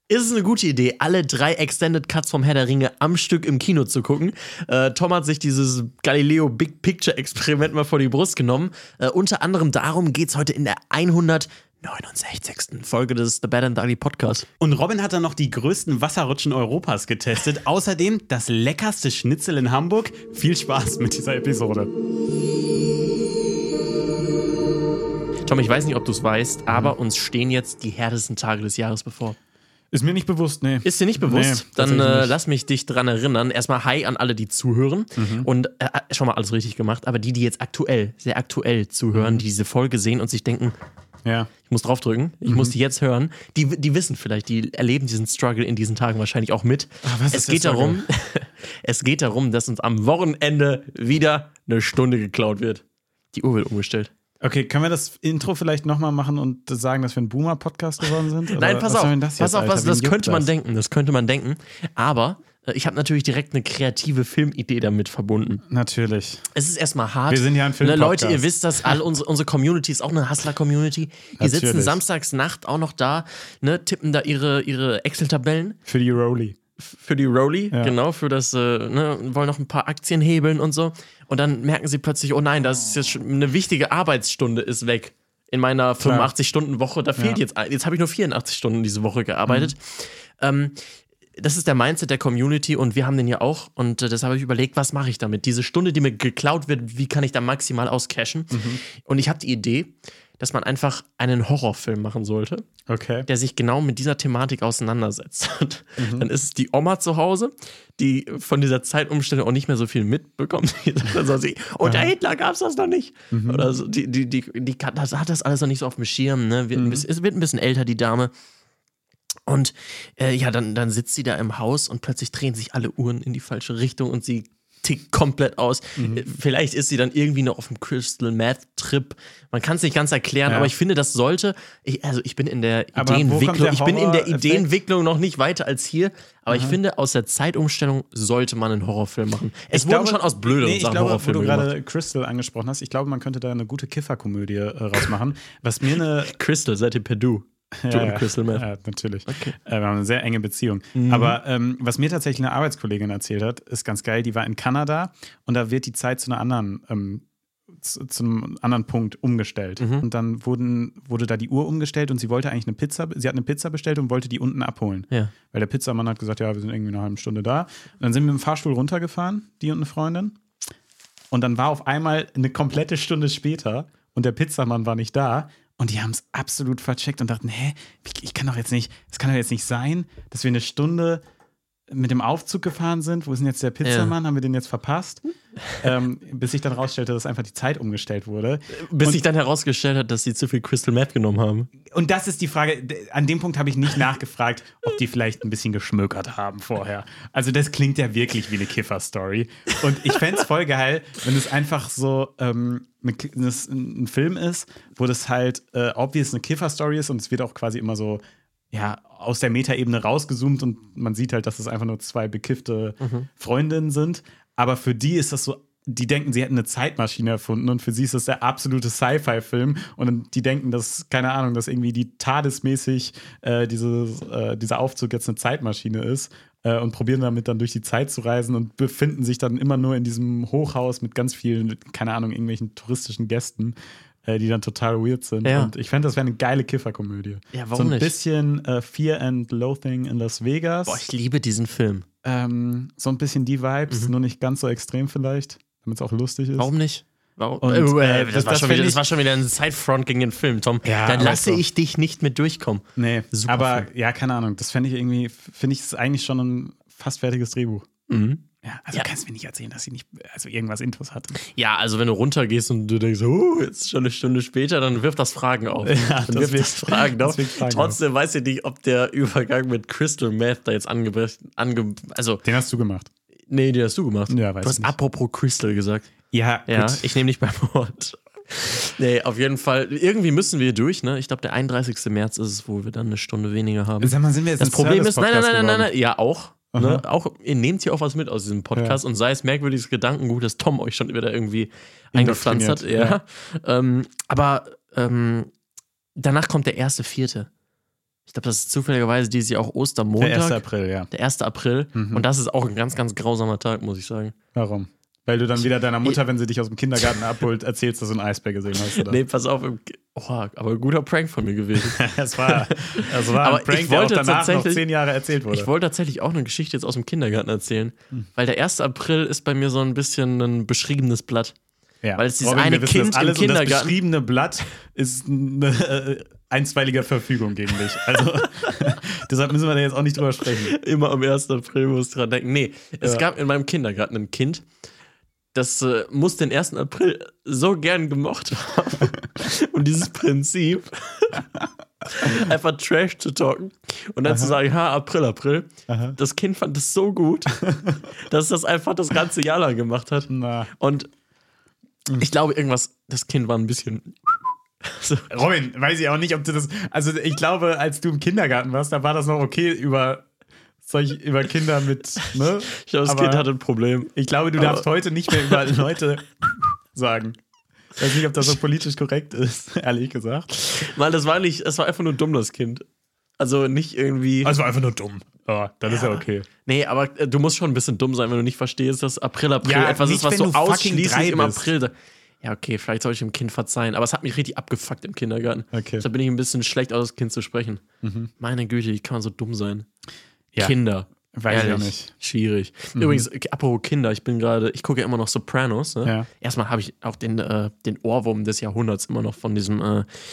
ist es eine gute Idee, alle 3 Extended Cuts vom Herr der Ringe am Stück im Kino zu gucken. Tom hat sich dieses Galileo Big Picture Experiment mal vor die Brust genommen. Unter anderem darum geht's heute in der 169. Folge des The Bad and the Ugly Podcast. Und Robin hat dann noch die größten Wasserrutschen Europas getestet. Außerdem das leckerste Schnitzel in Hamburg. Viel Spaß mit dieser Episode. Tom, ich weiß nicht, ob du es weißt, aber uns stehen jetzt die härtesten Tage des Jahres bevor. Ist mir nicht bewusst, nee. Ist dir nicht bewusst? Nee, dann lass mich dich dran erinnern. Erstmal hi an alle, die zuhören. Und schon mal alles richtig gemacht. Aber die jetzt sehr aktuell zuhören, die diese Folge sehen und sich denken, ja. Ich muss draufdrücken, ich muss die jetzt hören. Die wissen vielleicht, die erleben diesen Struggle in diesen Tagen wahrscheinlich auch mit. Es geht darum, dass uns am Wochenende wieder eine Stunde geklaut wird. Die Uhr wird umgestellt. Okay, können wir das Intro vielleicht nochmal machen und sagen, dass wir ein Boomer-Podcast geworden sind? Oder Nein, pass auf, das könnte man denken. Aber ich habe natürlich direkt eine kreative Filmidee damit verbunden. Natürlich. Es ist erstmal hart. Wir sind ja ein Film-Podcast. Leute, ihr wisst das, unsere Community ist auch eine Hustler-Community. Die sitzen samstags Nacht auch noch da, ne, tippen da ihre Excel-Tabellen. Für die Rolli. Ja. Genau, für das, wollen noch ein paar Aktien hebeln und so. Und dann merken sie plötzlich, oh nein, das ist jetzt schon eine wichtige Arbeitsstunde ist weg. In meiner 85-Stunden-Woche, da fehlt jetzt habe ich nur 84 Stunden diese Woche gearbeitet. Das ist der Mindset der Community und wir haben den ja auch. Und deshalb habe ich überlegt, was mache ich damit? Diese Stunde, die mir geklaut wird, wie kann ich da maximal auscashen? Und ich habe die Idee, dass man einfach einen Horrorfilm machen sollte, der sich genau mit dieser Thematik auseinandersetzt. Dann ist es die Oma zu Hause, die von dieser Zeitumstellung auch nicht mehr so viel mitbekommt. Die sagt dann so, unter Hitler gab es das noch nicht. Oder so, die hat das alles noch nicht so auf dem Schirm. Ne? Es wird ein bisschen älter, die Dame. Und dann sitzt sie da im Haus und plötzlich drehen sich alle Uhren in die falsche Richtung und sie tickt komplett aus. Vielleicht ist sie dann irgendwie noch auf dem Crystal Meth Trip. Man kann es nicht ganz erklären, aber ich finde, das sollte. Ich bin in der Ideenentwicklung noch nicht weiter als hier, aber ich finde, aus der Zeitumstellung sollte man einen Horrorfilm machen. Es wurden schon aus blöderen Sachen Horrorfilme gemacht. Wo du gerade Crystal angesprochen hast, ich glaube, man könnte da eine gute Kifferkomödie rausmachen. Was mir eine Crystal, seid ihr Perdue? Crystal Meth. Ja, natürlich. Okay. Wir haben eine sehr enge Beziehung. Aber was mir tatsächlich eine Arbeitskollegin erzählt hat, ist ganz geil. Die war in Kanada und da wird die Zeit zu einer anderen zu einem anderen Punkt umgestellt. Und dann wurde da die Uhr umgestellt und sie wollte eigentlich sie hat eine Pizza bestellt und wollte die unten abholen. Ja. Weil der Pizzamann hat gesagt, ja, wir sind irgendwie eine halbe Stunde da. Und dann sind wir mit dem Fahrstuhl runtergefahren, die und eine Freundin. Und dann war auf einmal eine komplette Stunde später und der Pizzamann war nicht da. Und die haben es absolut vercheckt und dachten, es kann doch jetzt nicht sein, dass wir eine Stunde mit dem Aufzug gefahren sind. Wo ist denn jetzt der Pizzamann? Haben wir den jetzt verpasst? Bis sich dann rausstellte, dass einfach die Zeit umgestellt wurde. Bis sich dann herausgestellt hat, dass sie zu viel Crystal Meth genommen haben. Und das ist die Frage, an dem Punkt habe ich nicht nachgefragt, ob die vielleicht ein bisschen geschmökert haben vorher. Also das klingt ja wirklich wie eine Kiffer-Story. Und ich fände es voll geil, wenn es einfach so ein Film ist, wo das halt obvious eine Kiffer-Story ist und es wird auch quasi immer so aus der Metaebene rausgezoomt und man sieht halt, dass es einfach nur 2 bekiffte Freundinnen sind. Aber für die ist das so, die denken, sie hätten eine Zeitmaschine erfunden und für sie ist das der absolute Sci-Fi-Film und die denken, dass, keine Ahnung, dass irgendwie die TARDIS-mäßig dieser Aufzug jetzt eine Zeitmaschine ist und probieren damit dann durch die Zeit zu reisen und befinden sich dann immer nur in diesem Hochhaus mit ganz vielen, keine Ahnung, irgendwelchen touristischen Gästen, die dann total weird sind. Ja. Und ich fände, das wäre eine geile Kifferkomödie. Ja, warum nicht? So ein bisschen Fear and Loathing in Las Vegas. Boah, ich liebe diesen Film. So ein bisschen die Vibes, nur nicht ganz so extrem vielleicht, damit es auch lustig ist. Warum nicht? Und, das war schon wieder ein Sidefront gegen den Film, Tom. Ja, dann lasse ich dich nicht mit durchkommen. Nee, super aber Film. Ja, keine Ahnung. Das finde ich ist eigentlich schon ein fast fertiges Drehbuch. Ja, also kannst du mir nicht erzählen, dass sie nicht irgendwas Intus hatte. Ja, also wenn du runtergehst und du denkst, jetzt ist schon eine Stunde später, dann wirft das Fragen auf. Ja, dann wirft das Fragen auf. Trotzdem weiß ich nicht, ob der Übergang mit Crystal Meth da jetzt den hast du gemacht. Nee, den hast du gemacht. Ja, weiß du hast nicht. Apropos Crystal gesagt. Ja, gut. Ich nehme dich beim Wort. Nee, auf jeden Fall. Irgendwie müssen wir durch, ne? Ich glaube, der 31. März ist es, wo wir dann eine Stunde weniger haben. Sag mal, sind wir jetzt das Problem ist, nein. Ja, auch. Ne? Auch, ihr nehmt hier auch was mit aus diesem Podcast und sei es merkwürdiges Gedankengut, dass Tom euch schon wieder irgendwie eingepflanzt hat. Ja. Aber danach kommt der 1.4. Ich glaube, das ist zufälligerweise dieses Jahr auch Ostermontag. Der 1. April, ja. Der 1. April. Und das ist auch ein ganz, ganz grausamer Tag, muss ich sagen. Warum? Weil du dann wieder deiner Mutter, wenn sie dich aus dem Kindergarten abholt, erzählst, dass du einen Eisbär gesehen hast, oder? Nee, pass auf. Aber ein guter Prank von mir gewesen. Das war Aber ein Prank, ich der auch wollte danach noch tatsächlich- 10 Jahre erzählt wurde. Ich wollte tatsächlich auch eine Geschichte jetzt aus dem Kindergarten erzählen. Weil der 1. April ist bei mir so ein bisschen ein beschriebenes Blatt. Ja. Weil es dieses Robin, eine wir wissen Kind das alles im und das Kindergarten. beschriebene Blatt ist eine einstweilige Verfügung gegen dich. Also deshalb müssen wir da jetzt auch nicht drüber sprechen. Immer am 1. April muss ich dran denken. Nee, es gab in meinem Kindergarten ein Kind, das muss den 1. April so gern gemocht haben. Und dieses Prinzip, einfach Trash zu talken und dann zu sagen, April. Das Kind fand das so gut, dass es das einfach das ganze Jahr lang gemacht hat. Na. Und ich glaube, das Kind war ein bisschen. So. Robin, weiß ich auch nicht, ob du das. Also, ich glaube, als du im Kindergarten warst, da war das noch okay über Kinder mit. Ne? Ich glaube, das Aber Kind hatte ein Problem. ich glaube, du darfst heute nicht mehr über Leute sagen. Ich weiß nicht, ob das so politisch korrekt ist, ehrlich gesagt. Weil es war einfach nur dumm, das Kind. Also nicht irgendwie. Also, war einfach nur dumm. Ja, dann ist ja okay. Nee, aber du musst schon ein bisschen dumm sein, wenn du nicht verstehst, dass April Ja, etwas nicht, ist, was wenn so du fucking ausschließlich 3 im bist. April. Ja, okay, vielleicht soll ich dem Kind verzeihen, aber es hat mich richtig abgefuckt im Kindergarten. Okay. Deshalb bin ich ein bisschen schlecht aus, das Kind zu sprechen. Meine Güte, wie kann man so dumm sein? Ja. Kinder. Weiß ich Ehrlich, auch nicht. Schwierig. Übrigens, apropos Kinder, ich gucke ja immer noch Sopranos. Ne? Ja. Erstmal habe ich auch den Ohrwurm des Jahrhunderts immer noch von diesem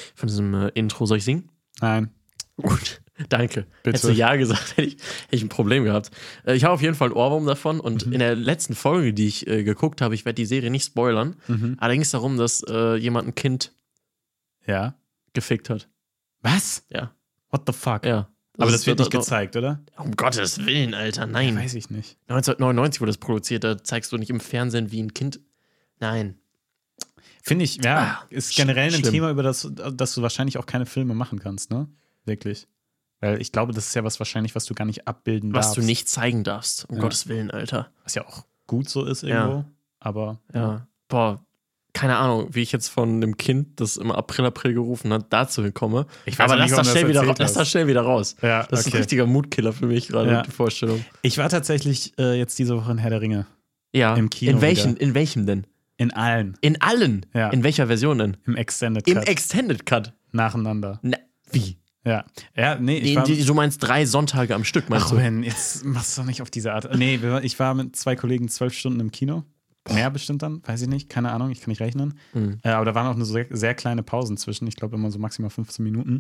Intro. Soll ich singen? Nein. Gut, danke. Bitte. Hättest du ja gesagt, hätte ich ein Problem gehabt. Ich habe auf jeden Fall einen Ohrwurm davon und in der letzten Folge, die ich geguckt habe, ich werde die Serie nicht spoilern, aber da ging es darum, dass jemand ein Kind Ja. gefickt hat. Was? Ja. What the fuck? Ja. Aber das wird nicht gezeigt, oder? Um Gottes Willen, Alter, nein. Weiß ich nicht. 1999 wurde das produziert, da zeigst du nicht im Fernsehen, wie ein Kind. Nein. Finde ich, ja, ist generell ein schlimm. Thema, über das du wahrscheinlich auch keine Filme machen kannst, ne? Wirklich. Weil ich glaube, das ist ja was du gar nicht abbilden Was darfst. du nicht zeigen darfst. Um Gottes Willen, Alter. Was ja auch gut so ist irgendwo. Ja. Aber Ja. Boah, keine Ahnung, wie ich jetzt von einem Kind, das im April gerufen hat, dazu komme. Ich weiß Aber auch nicht, lass das warum du das erzählt lass das schnell wieder raus. Ja, Das ist okay. ein richtiger Mutkiller für mich gerade, Ja. die Vorstellung. ich war tatsächlich jetzt diese Woche in Herr der Ringe. Ja. Im Kino In welchen denn? In allen. In allen? Ja. In welcher Version denn? Im Extended Im Cut. Extended Cut. Nacheinander. Na, wie? Ja. Ja, nee, ich war. Du meinst 3 Sonntage am Stück, meinst Ach, du? Robin, jetzt machst du doch nicht auf diese Art. Nee, ich war mit 2 Kollegen 12 Stunden im Kino. Mehr bestimmt dann, weiß ich nicht, keine Ahnung, ich kann nicht rechnen. Aber da waren auch nur sehr, sehr kleine Pausen zwischen. Ich glaube immer so maximal 15 Minuten.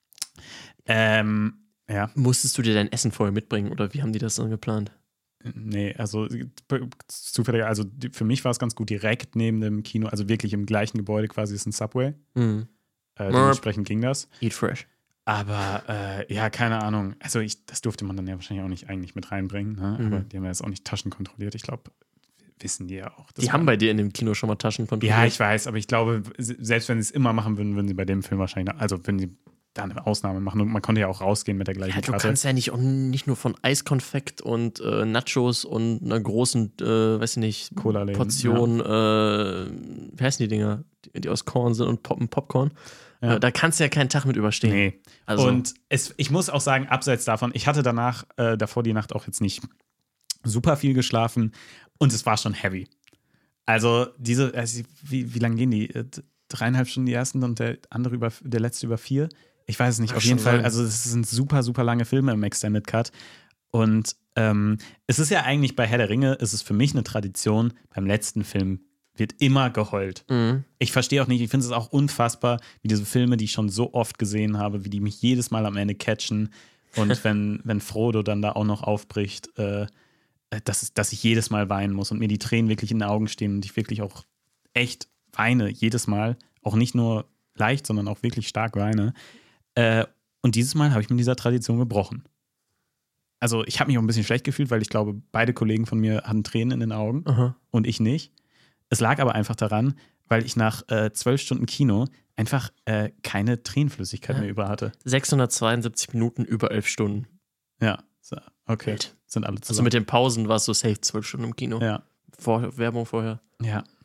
Ja, Musstest du dir dein Essen vorher mitbringen oder wie haben die das dann geplant? nee, also zufällig, also für mich war es ganz gut direkt neben dem Kino, also wirklich im gleichen Gebäude quasi ist ein Subway. Dementsprechend ging das. Eat fresh. Aber ja, keine Ahnung. Also das durfte man dann ja wahrscheinlich auch nicht eigentlich mit reinbringen. Ne? Aber die haben ja jetzt auch nicht Taschen kontrolliert. Ich glaube, wissen die ja auch. Die haben bei dir in dem Kino schon mal Taschen kontrolliert. Ja, ich weiß, aber ich glaube, selbst wenn sie es immer machen würden, würden sie bei dem Film wahrscheinlich, also würden sie da eine Ausnahme machen. Und man konnte ja auch rausgehen mit der gleichen Ja, du Karte. kannst ja nicht nur von Eiskonfekt und Nachos und einer großen, weiß ich nicht, Cola-Läden, Portion, wie heißen die Dinger, die aus Korn sind und Popcorn. Ja. Da kannst du ja keinen Tag mit überstehen. Nee. Also, Und ich muss auch sagen, abseits davon, ich hatte davor die Nacht auch jetzt nicht super viel geschlafen und es war schon heavy. Also wie lange gehen die? 3,5 Stunden die ersten und der letzte über 4? Ich weiß es nicht. Ach, Auf jeden schon Fall, lang. also es sind super, super lange Filme im Extended Cut. Und es ist ja eigentlich bei Herr der Ringe, ist es für mich eine Tradition, beim letzten Film wird immer geheult. Ich verstehe auch nicht, ich finde es auch unfassbar, wie diese Filme, die ich schon so oft gesehen habe, wie die mich jedes Mal am Ende catchen. Und wenn Frodo dann da auch noch aufbricht, dass ich jedes Mal weinen muss und mir die Tränen wirklich in den Augen stehen und ich wirklich auch echt weine, jedes Mal. Auch nicht nur leicht, sondern auch wirklich stark weine. Und dieses Mal habe ich mit dieser Tradition gebrochen. Also ich habe mich auch ein bisschen schlecht gefühlt, weil ich glaube, beide Kollegen von mir hatten Tränen in den Augen und ich nicht. Es lag aber einfach daran, weil ich nach 12 Stunden Kino einfach keine Tränenflüssigkeit mehr über hatte. 672 Minuten über 11 Stunden. Ja, so, okay. Wild. Sind alle Also zusammen. mit den Pausen war es so safe 12 Stunden im Kino. Ja, Werbung vorher. ja.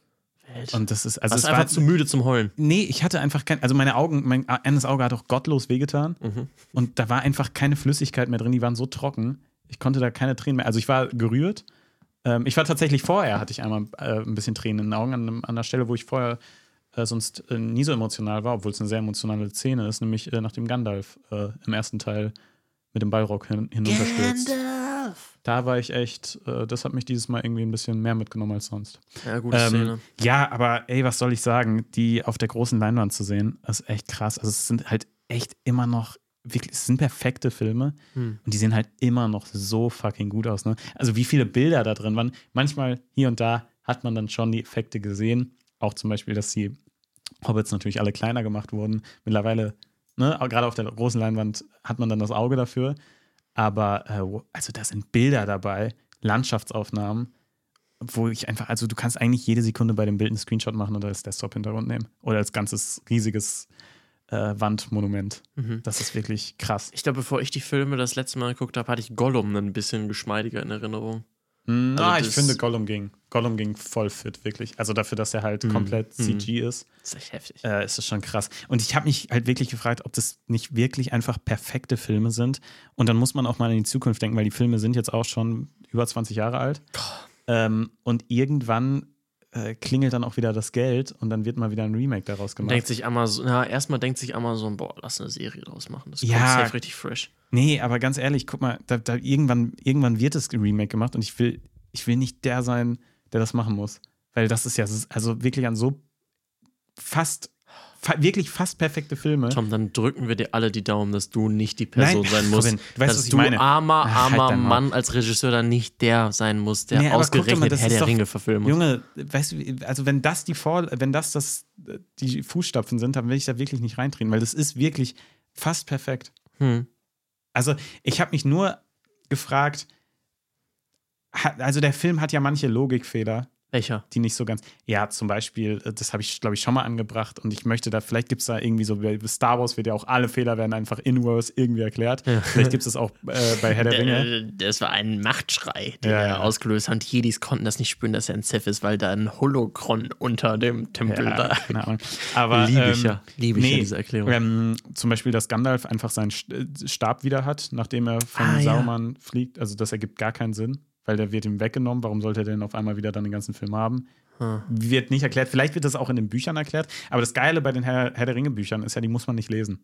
Und das ist, also Warst es einfach war zu müde zum Heulen. Nee, ich hatte einfach also mein eines Auge hat auch gottlos wehgetan. Und da war einfach keine Flüssigkeit mehr drin, die waren so trocken. Ich konnte da keine Tränen mehr. Also ich war gerührt. Ich war tatsächlich hatte ich einmal ein bisschen Tränen in den Augen an einer Stelle, wo ich vorher sonst nie so emotional war, obwohl es eine sehr emotionale Szene ist, nämlich nachdem Gandalf im ersten Teil mit dem Ballrock hinunterstürzt. Gandalf! Da war ich echt, das hat mich dieses Mal irgendwie ein bisschen mehr mitgenommen als sonst. Ja, gute Szene. Ja, aber ey, was soll ich sagen? Die auf der großen Leinwand zu sehen, ist echt krass. Also es sind halt echt immer noch wirklich, es sind perfekte Filme und die sehen halt immer noch so fucking gut aus, ne? Also wie viele Bilder da drin waren. Manchmal hier und da hat man dann schon die Effekte gesehen. Auch zum Beispiel, dass die Hobbits natürlich alle kleiner gemacht wurden. Mittlerweile, ne, gerade auf der großen Leinwand hat man dann das Auge dafür. Aber also da sind Bilder dabei, Landschaftsaufnahmen, wo ich einfach, also du kannst eigentlich jede Sekunde bei dem Bild einen Screenshot machen und als Desktop-Hintergrund nehmen. Oder als ganzes riesiges Wandmonument. Das ist wirklich krass. Ich glaube, bevor ich die Filme das letzte Mal geguckt habe, hatte ich Gollum ein bisschen geschmeidiger in Erinnerung. Ich finde, Gollum ging voll fit, wirklich. Also dafür, dass er halt komplett CG ist. Das ist echt heftig. Ist das schon krass. Und ich habe mich halt wirklich gefragt, ob das nicht wirklich einfach perfekte Filme sind. Und dann muss man auch mal in die Zukunft denken, weil die Filme sind jetzt auch schon über 20 Jahre alt. Und irgendwann klingelt dann auch wieder das Geld und dann wird mal wieder ein Remake daraus gemacht. Erstmal denkt sich Amazon, boah, lass eine Serie draus machen. Das kommt safe richtig fresh. Nee, aber ganz ehrlich, guck mal, da irgendwann wird das Remake gemacht und ich will nicht der sein, der das machen muss. Weil das ist ja also wirklich an so wirklich fast perfekte Filme. Tom, dann drücken wir dir alle die Daumen, dass du nicht die Person sein musst. Robin, du weißt, dass was ich du meine. armer Mann als Regisseur dann nicht der sein muss, der ausgerechnet Herr der Ringe verfilmen muss. Junge, weißt du, also wenn das die Fußstapfen sind, dann will ich da wirklich nicht reintreten, weil das ist wirklich fast perfekt. Also ich habe mich nur gefragt, also der Film hat ja manche Logikfehler. Welcher? Die nicht so ganz. Ja, zum Beispiel, das habe ich, glaube ich, schon mal angebracht und ich möchte da, vielleicht gibt es da irgendwie so, bei Star Wars wird ja auch alle Fehler werden einfach in-Verse irgendwie erklärt. Ja. Vielleicht gibt es das auch bei Herr der Ringe. Das war ein Machtschrei, den er ausgelöst hat. Und Jedis konnten das nicht spüren, dass er ein Sith ist, weil da ein Holokron unter dem Tempel war. Keine Ahnung. Aber liebe ich ja diese Erklärung. Zum Beispiel, dass Gandalf einfach seinen Stab wieder hat, nachdem er von Sauron fliegt. Also das ergibt gar keinen Sinn. Weil der wird ihm weggenommen. Warum sollte er denn auf einmal wieder dann den ganzen Film haben? Wird nicht erklärt. Vielleicht wird das auch in den Büchern erklärt. Aber das Geile bei den Herr der Ringe-Büchern ist ja, die muss man nicht lesen.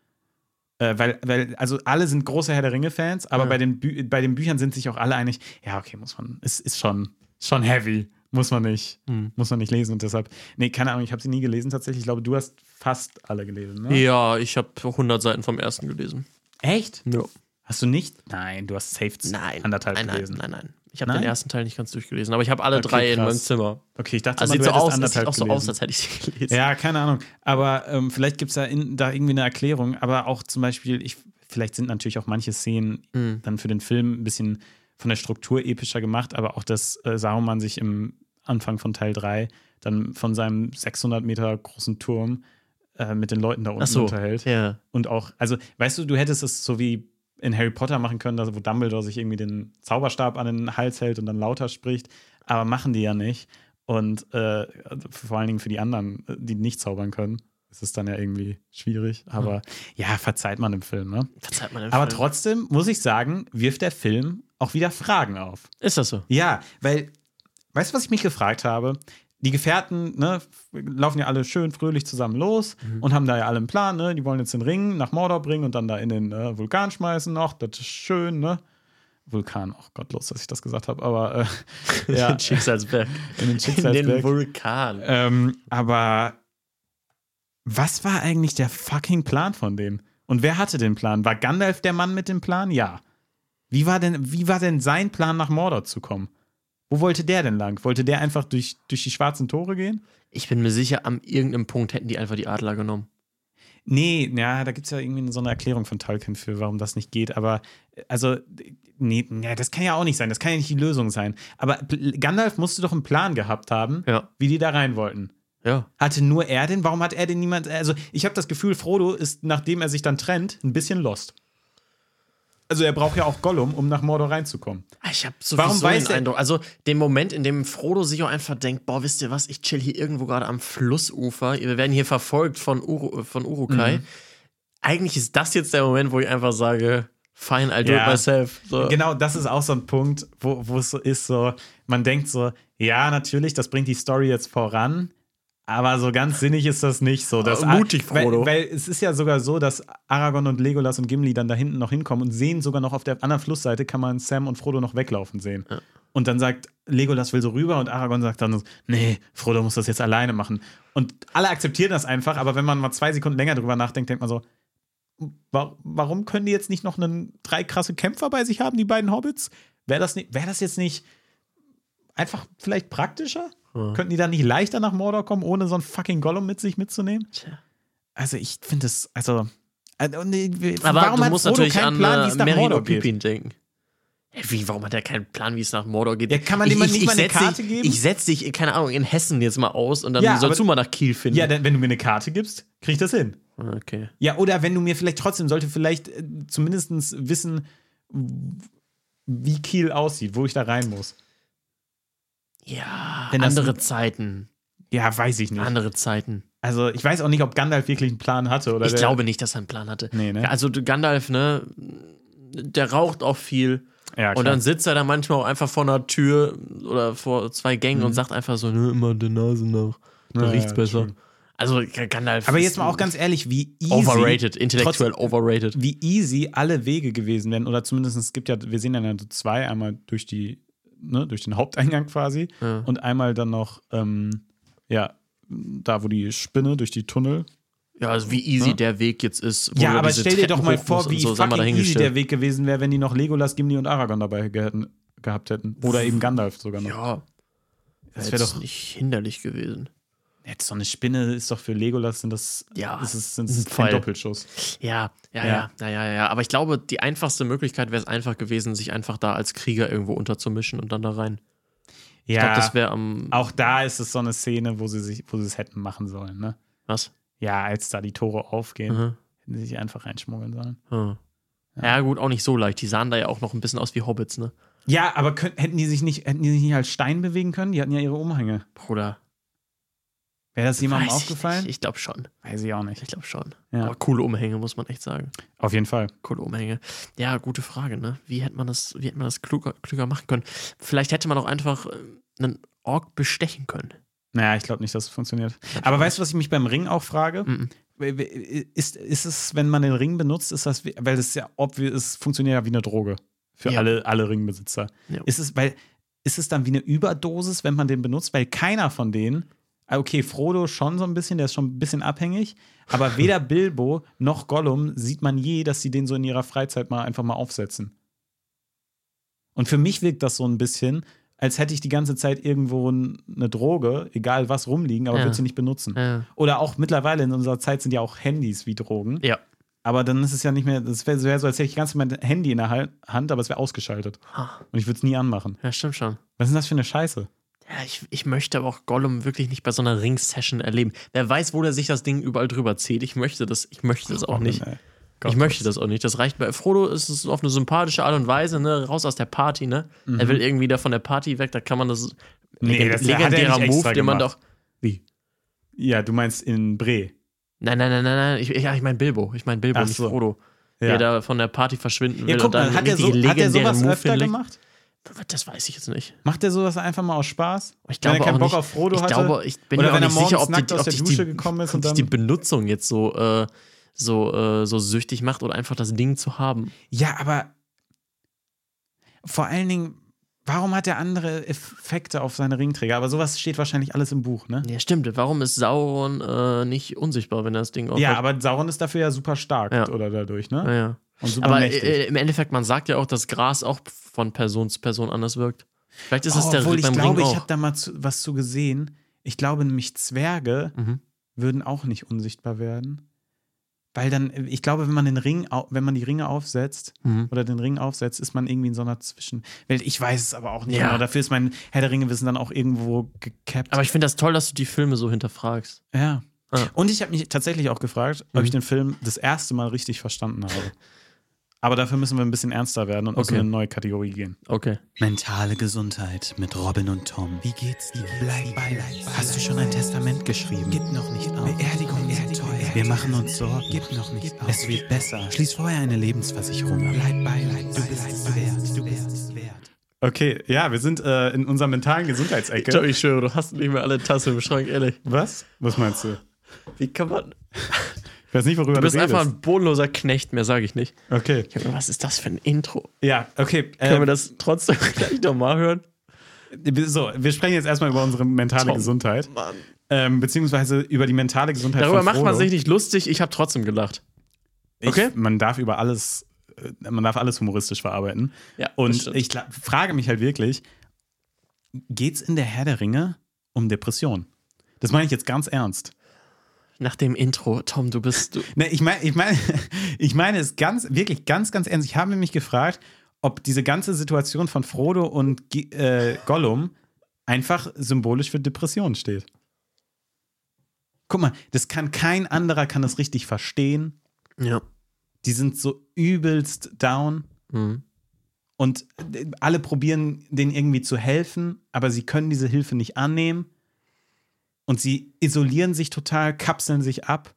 Weil also alle sind große Herr der Ringe-Fans, aber bei den Büchern sind sich auch alle einig, ja, okay, muss man, es ist schon heavy. Muss man nicht lesen. Und deshalb, nee, keine Ahnung, ich habe sie nie gelesen tatsächlich. Ich glaube, du hast fast alle gelesen, ne? Ja, ich habe 100 Seiten vom ersten gelesen. Echt? Ja. Hast du nicht? Nein, du hast safe anderthalb gelesen. Nein. Ich habe den ersten Teil nicht ganz durchgelesen, aber ich habe alle 3 in meinem Zimmer. Okay, ich dachte, also du hättest anderthalb sieht auch so gelesen. aus, als hätte ich sie gelesen. Ja, keine Ahnung. Aber vielleicht gibt es da irgendwie eine Erklärung. Aber auch zum Beispiel, vielleicht sind natürlich auch manche Szenen dann für den Film ein bisschen von der Struktur epischer gemacht, aber auch, dass Saruman sich im Anfang von Teil 3 dann von seinem 600 Meter großen Turm mit den Leuten da unten unterhält. Ja. Und auch, also, weißt du hättest es so wie in Harry Potter machen können, wo Dumbledore sich irgendwie den Zauberstab an den Hals hält und dann lauter spricht, aber machen die ja nicht. Und vor allen Dingen für die anderen, die nicht zaubern können, ist es dann ja irgendwie schwierig. Aber ja, verzeiht man im Film, ne? Aber trotzdem, muss ich sagen, wirft der Film auch wieder Fragen auf. Ist das so? Ja, weil, weißt du, was ich mich gefragt habe? Die Gefährten, ne, laufen ja alle schön fröhlich zusammen los und haben da ja alle einen Plan, ne? Die wollen jetzt den Ring nach Mordor bringen und dann da in den Vulkan schmeißen. Ach, das ist schön, ne? Vulkan, auch gottlos, dass ich das gesagt habe, aber ja. In den Schicksalsberg. In den Vulkan. Aber was war eigentlich der fucking Plan von denen? Und wer hatte den Plan? War Gandalf der Mann mit dem Plan? Ja. Wie war denn sein Plan, nach Mordor zu kommen? Wo wollte der denn lang? Wollte der einfach durch die schwarzen Tore gehen? Ich bin mir sicher, an irgendeinem Punkt hätten die einfach die Adler genommen. Nee, ja, da gibt es ja irgendwie so eine Erklärung von Tolkien für, warum das nicht geht. Aber, also, nee, das kann ja auch nicht sein. Das kann ja nicht die Lösung sein. Aber Gandalf musste doch einen Plan gehabt haben, wie die da rein wollten. Ja. Hatte nur er den? Warum hat er denn niemand? Also, ich habe das Gefühl, Frodo ist, nachdem er sich dann trennt, ein bisschen lost. Also er braucht ja auch Gollum, um nach Mordor reinzukommen. Ich habe sowieso den Eindruck, also den Moment, in dem Frodo sich auch einfach denkt, boah, wisst ihr was, ich chill hier irgendwo gerade am Flussufer, wir werden hier verfolgt von Uruk-hai. Eigentlich ist das jetzt der Moment, wo ich einfach sage, fine, I'll do it myself. So. Genau, das ist auch so ein Punkt, wo es so ist, so, man denkt so, ja, natürlich, das bringt die Story jetzt voran, aber so ganz sinnig ist das nicht so. Mutig, Frodo. Weil es ist ja sogar so, dass Aragorn und Legolas und Gimli dann da hinten noch hinkommen und sehen sogar noch auf der anderen Flussseite, kann man Sam und Frodo noch weglaufen sehen. Ja. Und dann sagt Legolas will so rüber und Aragorn sagt dann so, nee, Frodo muss das jetzt alleine machen. Und alle akzeptieren das einfach, aber wenn man mal 2 Sekunden länger drüber nachdenkt, denkt man so, warum können die jetzt nicht noch 3 krasse Kämpfer bei sich haben, die beiden Hobbits? Wäre das jetzt nicht einfach vielleicht praktischer? Könnten die dann nicht leichter nach Mordor kommen, ohne so einen fucking Gollum mit sich mitzunehmen? Tja. Also ich finde es, aber warum du musst natürlich keinen Plan, wie es nach Mordor geht? Denken. Warum hat er keinen Plan, wie es nach Mordor geht? Ja, kann man dem nicht mal eine Karte geben? Ich setze dich, keine Ahnung, in Hessen jetzt mal aus und dann sollst du mal nach Kiel finden. Ja, denn wenn du mir eine Karte gibst, krieg ich das hin. Okay. Ja, oder wenn du mir sollte zumindest wissen, wie Kiel aussieht, wo ich da rein muss. Ja, andere Zeiten. Ja, weiß ich nicht. Andere Zeiten. Also, ich weiß auch nicht, ob Gandalf wirklich einen Plan hatte. Oder ich glaube nicht, dass er einen Plan hatte. Nee, ne? Also, Gandalf, ne, der raucht auch viel. Ja, und dann sitzt er da manchmal auch einfach vor einer Tür oder vor 2 Gängen und sagt einfach so, ne, immer der Nase nach. Da riecht's besser. Schön. Also, Gandalf. Aber jetzt mal auch ganz ehrlich, wie easy. Overrated, intellektuell overrated. Wie easy alle Wege gewesen wären. Oder zumindest, es gibt ja, wir sehen ja 2, einmal durch den Haupteingang quasi. Ja. Und einmal dann noch, da wo die Spinne durch die Tunnel. Ja, also wie easy der Weg jetzt ist. Ja, aber stell dir doch mal vor, wie fucking easy der Weg gewesen wäre, wenn die noch Legolas, Gimli und Aragorn dabei gehabt hätten. Oder eben Gandalf sogar noch. Ja, das wäre doch nicht hinderlich gewesen. Jetzt so eine Spinne ist doch für Legolas ist kein Doppelschuss. Ja. Aber ich glaube, die einfachste Möglichkeit wäre es einfach gewesen, sich einfach da als Krieger irgendwo unterzumischen und dann da rein. Ja, ich glaube, das wäre auch da ist es so eine Szene, wo sie es hätten machen sollen, ne? Was? Ja, als da die Tore aufgehen, hätten sie sich einfach reinschmuggeln sollen. Ja, gut, auch nicht so leicht. Die sahen da ja auch noch ein bisschen aus wie Hobbits, ne? Ja, aber hätten die sich nicht als Stein bewegen können? Die hatten ja ihre Umhänge. Bruder. Wäre das jemandem aufgefallen? Ich glaube schon. Weiß ich auch nicht. Ich glaube schon. Ja. Aber coole Umhänge, muss man echt sagen. Auf jeden Fall. Coole Umhänge. Ja, gute Frage, ne? Wie hätte man das klüger machen können? Vielleicht hätte man auch einfach einen Ork bestechen können. Naja, ich glaube nicht, dass es funktioniert. Aber weißt du, was ich mich beim Ring auch frage? Ist es, wenn man den Ring benutzt, ist das, weil das ja obvious ist, funktioniert ja wie eine Droge für alle Ringbesitzer. Ja. Ist es dann wie eine Überdosis, wenn man den benutzt? Weil keiner von denen, okay, Frodo schon so ein bisschen, der ist schon ein bisschen abhängig, aber weder Bilbo noch Gollum sieht man je, dass sie den so in ihrer Freizeit einfach mal aufsetzen. Und für mich wirkt das so ein bisschen, als hätte ich die ganze Zeit irgendwo eine Droge, egal was, rumliegen, aber würde sie nicht benutzen. Ja. Oder auch mittlerweile in unserer Zeit sind ja auch Handys wie Drogen. Ja. Aber dann ist es ja nicht mehr, das wäre so, als hätte ich ganz mein Handy in der Hand, aber es wäre ausgeschaltet. Und ich würde es nie anmachen. Ja, stimmt schon. Was ist denn das für eine Scheiße? Ja, ich möchte aber auch Gollum wirklich nicht bei so einer Ring-Session erleben. Wer weiß, wo der sich das Ding überall drüber zieht. Ich möchte das auch nicht. Ich möchte das auch nicht. Das reicht bei Frodo, ist es auf eine sympathische Art und Weise, ne? Raus aus der Party, ne? Er will irgendwie da von der Party weg, da kann man das. Legendärer Move, den man doch. Wie? Ja, du meinst in Bre. Nein. Ich meine Bilbo. Ich meine Bilbo, nicht Frodo. Ja. Der da von der Party verschwinden will. Ja, guck mal, hat er sowas öfter gemacht? Das weiß ich jetzt nicht. Macht der sowas einfach mal aus Spaß? Ich glaube, wenn er keinen Bock nicht. auf Frodo hatte? Ich bin mir auch nicht sicher, ob nackt aus der Dusche gekommen ist und dann die Benutzung jetzt so süchtig macht oder einfach das Ding zu haben. Ja, aber vor allen Dingen, warum hat er andere Effekte auf seine Ringträger? Aber sowas steht wahrscheinlich alles im Buch, ne? Ja, stimmt. Warum ist Sauron nicht unsichtbar, wenn er das Ding aufhat? Ja, aber Sauron ist dafür ja super stark oder dadurch, ne? Ja. Und super aber mächtig. Im Endeffekt, man sagt ja auch, dass Gras auch von Person zu Person anders wirkt. Vielleicht ist es der Ring auch. Ich glaube, ich habe da mal was zu gesehen. Ich glaube nämlich, Zwerge würden auch nicht unsichtbar werden. Weil dann, ich glaube, wenn man die Ringe aufsetzt oder den Ring aufsetzt, ist man irgendwie in so einer Zwischenwelt. Ich weiß es aber auch nicht genau. Dafür ist mein Herr der Ringe-Wissen dann auch irgendwo gekappt. Aber ich finde das toll, dass du die Filme so hinterfragst. Ja. Und ich habe mich tatsächlich auch gefragt, ob ich den Film das erste Mal richtig verstanden habe. Aber dafür müssen wir ein bisschen ernster werden und müssen in eine neue Kategorie gehen. Okay. Mentale Gesundheit mit Robin und Tom. Wie geht's dir? Bleib bei. Hast du schon ein Testament geschrieben? Gib noch nicht auf. Beerdigung ist teuer. Wir machen uns Sorgen. Gib noch nicht auf. Es wird besser. Schließ vorher eine Lebensversicherung. Bleib bei. Du bist es wert. Du bist es wert. Okay, ja, wir sind in unserer mentalen Gesundheitsecke. Ich schwöre, du hast nicht mehr alle Tassen im Schrank, ehrlich. Was? Was meinst du? Wie kann man... Ich weiß nicht, worüber du redest. Du bist einfach ein bodenloser Knecht, mehr sage ich nicht. Okay. Was ist das für ein Intro? Ja, okay. Können wir das trotzdem gleich nochmal hören? So, wir sprechen jetzt erstmal über unsere mentale Gesundheit. Mann. Beziehungsweise über die mentale Gesundheit Darüber von macht man Frodo. sich nicht lustig, ich habe trotzdem gelacht. Okay? Man darf alles humoristisch verarbeiten. Ja, und ich frage mich halt wirklich, geht's in der Herr der Ringe um Depression? Das meine ich jetzt ganz ernst. Nach dem Intro, Tom, du bist... Ne, ich meine es wirklich ganz ernst. Ich habe mich gefragt, ob diese ganze Situation von Frodo und Gollum einfach symbolisch für Depression steht. Guck mal, kein anderer kann das richtig verstehen. Ja. Die sind so übelst down. Mhm. Und alle probieren, denen irgendwie zu helfen, aber sie können diese Hilfe nicht annehmen. Und sie isolieren sich total, kapseln sich ab.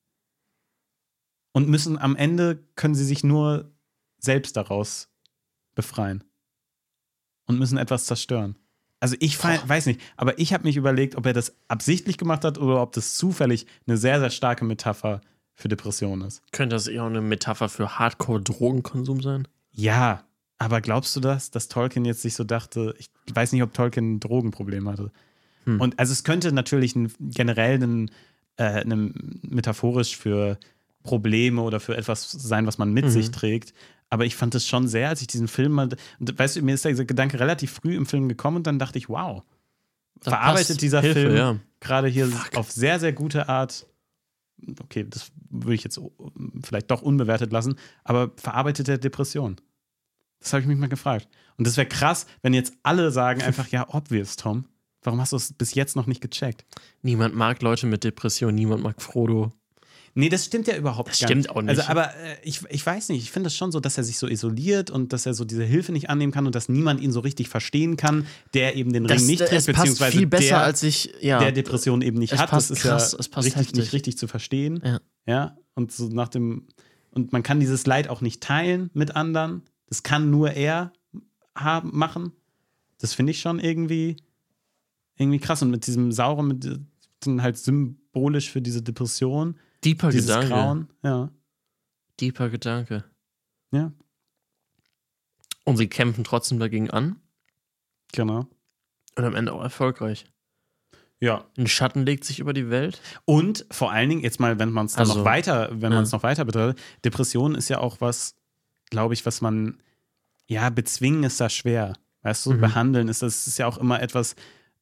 Und am Ende können sie sich nur selbst daraus befreien. Und müssen etwas zerstören. Also ich weiß nicht, aber ich habe mich überlegt, ob er das absichtlich gemacht hat oder ob das zufällig eine sehr, sehr starke Metapher für Depressionen ist. Könnte das eher eine Metapher für Hardcore-Drogenkonsum sein? Ja, aber glaubst du das, dass Tolkien jetzt sich so dachte, ich weiß nicht, ob Tolkien ein Drogenproblem hatte. Und also es könnte natürlich generell metaphorisch für Probleme oder für etwas sein, was man mit sich trägt. Aber ich fand es schon sehr, als ich diesen Film mal, und weißt du, mir ist der Gedanke relativ früh im Film gekommen und dann dachte ich, wow, Da verarbeitet dieser Hilfe, Film ja. gerade hier auf sehr, sehr gute Art. Okay, das würde ich jetzt vielleicht doch unbewertet lassen, aber verarbeitet er Depression? Das habe ich mich mal gefragt. Und das wäre krass, wenn jetzt alle sagen einfach, ja, obvious, Tom. Warum hast du es bis jetzt noch nicht gecheckt? Niemand mag Leute mit Depressionen, niemand mag Frodo. Nee, das stimmt ja überhaupt Das gar stimmt nicht. auch nicht. Also, aber ich weiß nicht, ich finde es schon so, dass er sich so isoliert und dass er so diese Hilfe nicht annehmen kann und dass niemand ihn so richtig verstehen kann, der eben den Ring nicht trägt, beziehungsweise viel besser, der, als ich, der Depression eben nicht hat. Das ist krass, ja es passt nicht richtig zu verstehen. Ja. Und so und man kann dieses Leid auch nicht teilen mit anderen. Das kann nur er machen. Das finde ich schon irgendwie krass. Und mit diesem Sauron, halt symbolisch für diese Depression. Deeper dieses Gedanke. Grauen. Ja. Deeper Gedanke. Ja. Und sie kämpfen trotzdem dagegen an. Genau. Und am Ende auch erfolgreich. Ja. Ein Schatten legt sich über die Welt. Und vor allen Dingen, jetzt mal, wenn man es noch weiter betrachtet, Depression ist ja auch was, glaube ich, was man, bezwingen ist da schwer. Weißt du, behandeln das ist ja auch immer etwas,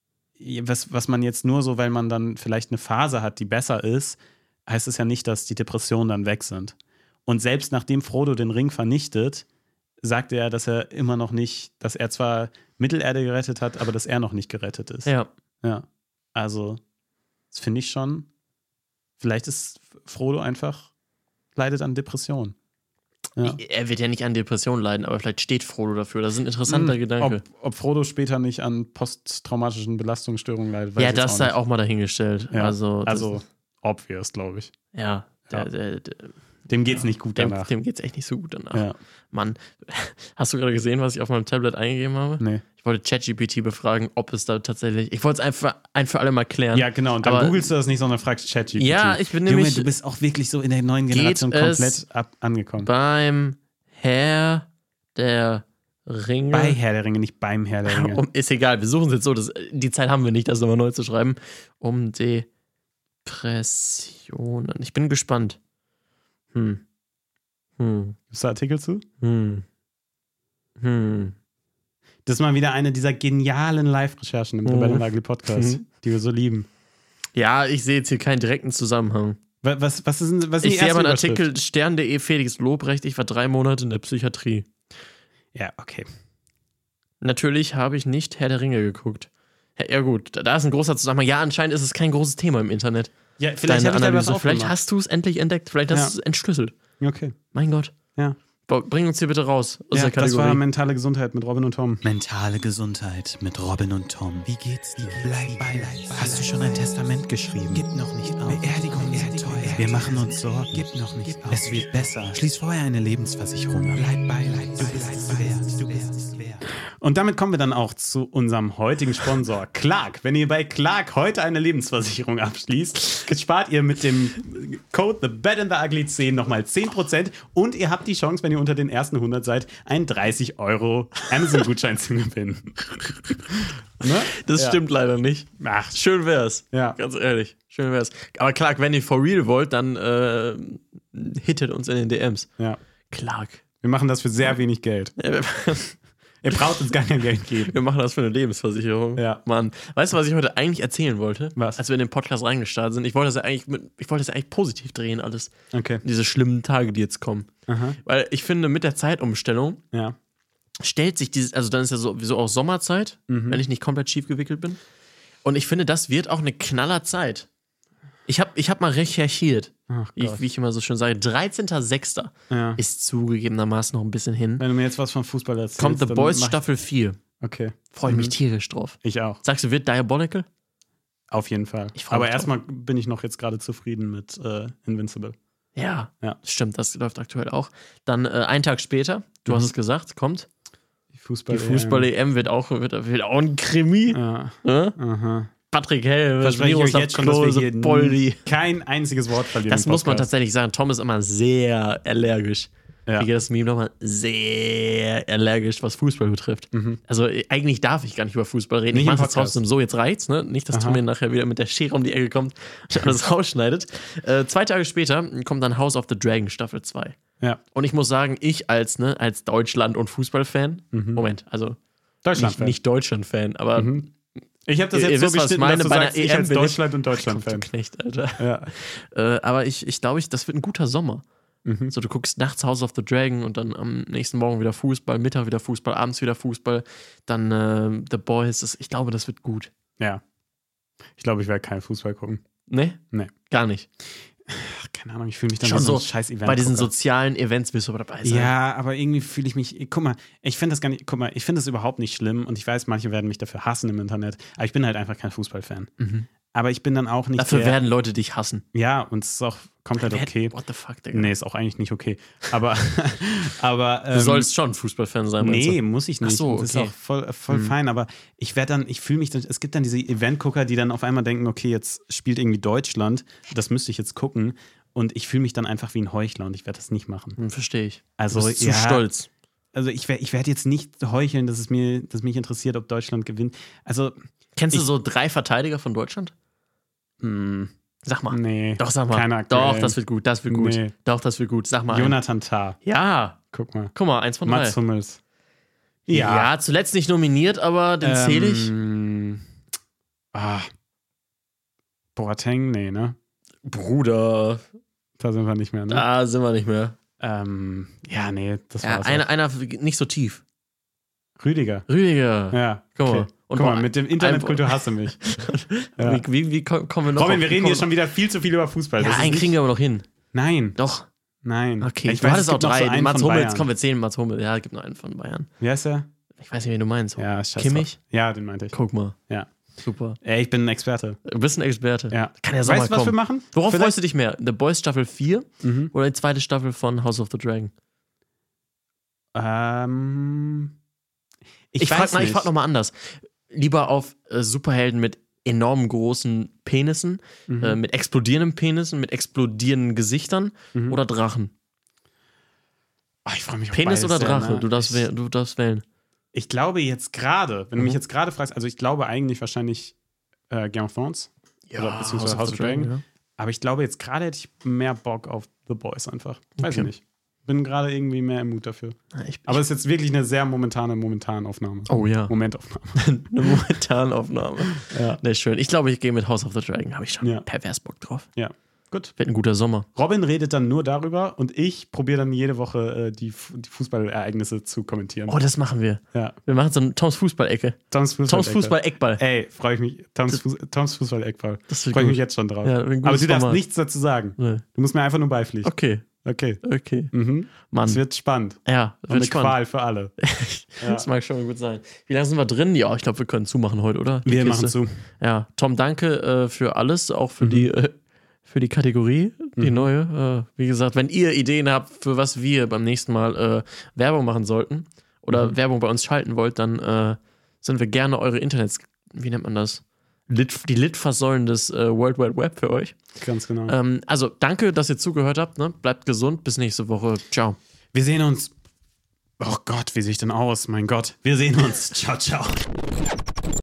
was man jetzt nur so, weil man dann vielleicht eine Phase hat, die besser ist, heißt es ja nicht, dass die Depressionen dann weg sind. Und selbst nachdem Frodo den Ring vernichtet, sagt er, dass er immer noch nicht, dass er zwar Mittelerde gerettet hat, aber dass er noch nicht gerettet ist. Ja. Ja. Also, das finde ich schon. Vielleicht ist Frodo leidet an Depressionen. Ja. Er wird ja nicht an Depressionen leiden, aber vielleicht steht Frodo dafür. Das ist ein interessanter Gedanke. Ob Frodo später nicht an posttraumatischen Belastungsstörungen leidet. Ja, das sei auch mal dahingestellt. Ja. Also obvious, glaube ich. Ja. Dem geht's nicht gut danach. Dem geht's echt nicht so gut danach. Ja. Mann, hast du gerade gesehen, was ich auf meinem Tablet eingegeben habe? Nee. Ich wollte ChatGPT befragen, ob es da tatsächlich. Ich wollte es einfach ein für alle Mal klären. Ja, genau. Und dann googelst du das nicht, sondern fragst ChatGPT. Ja, ich bin nämlich. Junge, du bist auch wirklich so in der neuen Generation komplett angekommen. Beim Herr der Ringe. Bei Herr der Ringe, nicht beim Herr der Ringe. Ist egal, wir suchen es jetzt so. Die Zeit haben wir nicht, das nochmal neu zu schreiben. Um Depressionen. Ich bin gespannt. Gibt's da Artikel zu? Das ist mal wieder eine dieser genialen Live-Recherchen im Rebell und Ugly Podcast, die wir so lieben. Ja, ich sehe jetzt hier keinen direkten Zusammenhang. Was ist ich sehe aber einen Artikel, stern.de, Felix Lobrecht, ich war 3 Monate in der Psychiatrie. Ja, okay. Natürlich habe ich nicht Herr der Ringe geguckt. Ja gut, da ist ein großer Zusammenhang. Ja, anscheinend ist es kein großes Thema im Internet. Ja, vielleicht Deine Analyse. Vielleicht hast du es endlich entdeckt, vielleicht hast du es entschlüsselt. Okay. Mein Gott. Ja. Bring uns hier bitte raus aus der Das Kategorie. war mentale Gesundheit mit Robin und Tom. Mentale Gesundheit mit Robin und Tom. Wie geht's dir? Bleib bei. Hast du schon ein Testament geschrieben? Gib noch nicht auf. Beerdigung ist teuer. Wir machen uns Sorgen. Gib noch nicht auf. Es wird besser. Schließ vorher eine Lebensversicherung ab. Bleib bei. Du bist es wert. Du bist es wert. Und damit kommen wir dann auch zu unserem heutigen Sponsor, Clark. Wenn ihr bei Clark heute eine Lebensversicherung abschließt, spart ihr mit dem Code TheBadAndTheUgly10 nochmal 10% und ihr habt die Chance, wenn ihr unter den ersten 100 seid, einen 30 € Amazon-Gutschein zu gewinnen. Ne? Das stimmt leider nicht. Ach, Schön wär's. Ja. Ganz ehrlich. Schön wär's. Aber Clark, wenn ihr for real wollt, dann hittet uns in den DMs. ja. Clark. Wir machen das für sehr wenig Geld. Ihr braucht uns gar kein Geld geben. Wir machen das für eine Lebensversicherung. Ja. Mann. Weißt du, was ich heute eigentlich erzählen wollte? Was? Als wir in den Podcast reingestartet sind. Ich wollte das ja eigentlich positiv drehen, alles. Okay. Diese schlimmen Tage, die jetzt kommen. Aha. Weil ich finde, mit der Zeitumstellung Ja. stellt sich dieses, also dann ist ja sowieso auch Sommerzeit, wenn ich nicht komplett schief gewickelt bin. Und ich finde, das wird auch eine Knallerzeit. Ich hab mal recherchiert, Ach Gott. wie ich immer so schön sage. 13.06. Ja. ist zugegebenermaßen noch ein bisschen hin. Wenn du mir jetzt was vom Fußball erzählst, Kommt The dann Boys mach- Staffel 4. Okay. Freue ich mich tierisch drauf. Ich auch. Sagst du, wird Diabolical? Auf jeden Fall. Ich freu Aber mich erstmal bin ich noch jetzt gerade zufrieden mit Invincible. Ja. Ja. Stimmt, das läuft aktuell auch. Dann einen Tag später, du hast es gesagt, kommt. Die Fußball Die Fußball-EM wird auch ein Krimi. Ja. Ne? Aha. Patrick Helm, Verspreche ich euch Miroslav jetzt schon, dass wir Klose, hier Poldi. kein einziges Wort verlieren. Das im muss man Podcast. tatsächlich sagen. Tom ist immer sehr allergisch. Ja. Wie geht das Meme nochmal? Sehr allergisch, was Fußball betrifft. Also eigentlich darf ich gar nicht über Fußball reden. Nicht Ich im mache es Podcast. trotzdem so, jetzt reicht's, ne? Nicht, dass Tom mir nachher wieder mit der Schere um die Ecke kommt und alles rausschneidet. 2 Tage später kommt dann House of the Dragon Staffel 2. Ja. Und ich muss sagen, ich als Deutschland- und Fußballfan, Moment, also Deutschland. nicht Deutschland-Fan, aber Ich habe das Ihr jetzt so wisst, was geschnitten, meine dass du bei einer sagst, ich EM als will ich- Deutschland- und Deutschland-Fan. Knecht, Alter. Ja. Aber ich glaube, das wird ein guter Sommer. So, du guckst nachts House of the Dragon und dann am nächsten Morgen wieder Fußball, Mittag wieder Fußball, abends wieder Fußball, dann The Boys. Ich glaube, das wird gut. Ja. Ich glaube, ich werde keinen Fußball gucken. Ne? Nee. Gar nicht. Ach, keine Ahnung, ich fühle mich dann Schon wie so ein scheiß Event. bei diesen sozialen Events willst du aber dabei sein. Ja, aber irgendwie fühle ich mich. Guck mal, ich finde das gar nicht. Guck mal, ich finde das überhaupt nicht schlimm und ich weiß, manche werden mich dafür hassen im Internet. Aber ich bin halt einfach kein Fußballfan. Aber ich bin dann auch nicht. Dafür der, werden Leute dich hassen. Ja, und es ist auch komplett okay. What the fuck, Digga? Nee, ist auch eigentlich nicht okay. Aber. Du sollst schon Fußballfan sein, meinst Nee, du? muss ich nicht. Ach so, Das ist okay. auch voll fein, aber ich fühle mich dann, es gibt dann diese Eventgucker, die dann auf einmal denken, okay, jetzt spielt irgendwie Deutschland, das müsste ich jetzt gucken und ich fühle mich dann einfach wie ein Heuchler und ich werde das nicht machen. Verstehe ich. Also, du bist ja, zu stolz. Also ich werde jetzt nicht heucheln, dass mich interessiert, ob Deutschland gewinnt. Also, Kennst du so 3 Verteidiger von Deutschland? Sag mal. nee. Doch, sag mal. Keine Doch, aktuellen. das wird gut, das wird gut. Nee. Doch, das wird gut. Sag mal. einen. Jonathan Tah, Ja. guck mal. Guck mal, 1 von 3. Mats Hummels. Ja, zuletzt nicht nominiert, aber den zähle ich. Boateng, nee, ne? Bruder, Da sind wir nicht mehr, ne? da sind wir nicht mehr. Ja, nee, das Ja, war's. einer nicht so tief. Rüdiger. Rüdiger. Ja. Guck mal. Okay. Und Guck mal, boah, mit dem Internetkultur hast du mich. Ja. Wie kommen wir noch? Robin, wir auf- reden hier kommen- schon wieder viel zu viel über Fußball. Ja, Das ist einen nicht- kriegen wir aber noch hin. Nein, Doch. nein. Okay, Ich du weiß, hattest es auch gibt noch 3. so einen Mats von Hummels, Bayern. komm, wir zählen Mats Hummels. Ja, gibt noch einen von Bayern. Wie heißt der? Ich weiß nicht, wen du meinst. Ja, scheiße. Kimmich? Ja, den meinte ich. Guck mal. Ja. Super. Ey, ich bin ein Experte. Du bist ein Experte. Ja. Kann ja Sommer Weißt du, was wir kommen. machen? Worauf Vielleicht- freust du dich mehr? The Boys Staffel 4 oder die 2. Staffel von House of the Dragon? Ich frag nochmal anders. Lieber auf Superhelden mit enorm großen Penissen, mit explodierenden Penissen, mit explodierenden Gesichtern oder Drachen? Ich freue mich auf Penis beides oder sehr, Drache? ne? Du darfst wählen. Ich glaube jetzt gerade, wenn du mich jetzt gerade fragst, also ich glaube eigentlich wahrscheinlich Game of Thrones. Oder beziehungsweise House of the Dragon. ja. Aber ich glaube, jetzt gerade hätte ich mehr Bock auf The Boys einfach. Weiß Okay. ich nicht. Bin gerade irgendwie mehr im Mut dafür. Ja, Aber es ist jetzt wirklich eine sehr Momentaufnahme. Oh ja. Momentaufnahme. Eine Momentanaufnahme. Ja. Ne, schön. Ich glaube, ich gehe mit House of the Dragon. Habe ich schon Ja. pervers Bock drauf. Ja, gut. Wird ein guter Sommer. Robin redet dann nur darüber und ich probiere dann jede Woche die Fußballereignisse zu kommentieren. Oh, das machen wir. Ja. Wir machen so eine Toms Fußball-Ecke. Toms Toms Fußball-Eckball. Ey, freue ich mich. Toms Fußball-Eckball. Das wird Freue ich gut. mich jetzt schon drauf. Ja, ein gutes Aber du darfst Format. nichts dazu sagen. Nee. Du musst mir einfach nur beipflichten. Okay. Okay. Mann. Es wird spannend. Ja, Und eine Qual für alle. Das mag schon mal gut sein. Wie lange sind wir drin? Ja, ich glaube, wir können zumachen heute, oder? Wir machen zu. Ja, Tom, danke für alles, auch für die Kategorie, die neue. Wie gesagt, wenn ihr Ideen habt, für was wir beim nächsten Mal Werbung machen sollten oder Werbung bei uns schalten wollt, dann sind wir gerne eure Internets, wie nennt man das? Die Litfaßsäulen des World Wide Web für euch. Ganz genau. Also, danke, dass ihr zugehört habt. Ne? Bleibt gesund. Bis nächste Woche. Ciao. Wir sehen uns. Oh Gott, wie sehe ich denn aus? Mein Gott. Wir sehen uns. Ciao, ciao.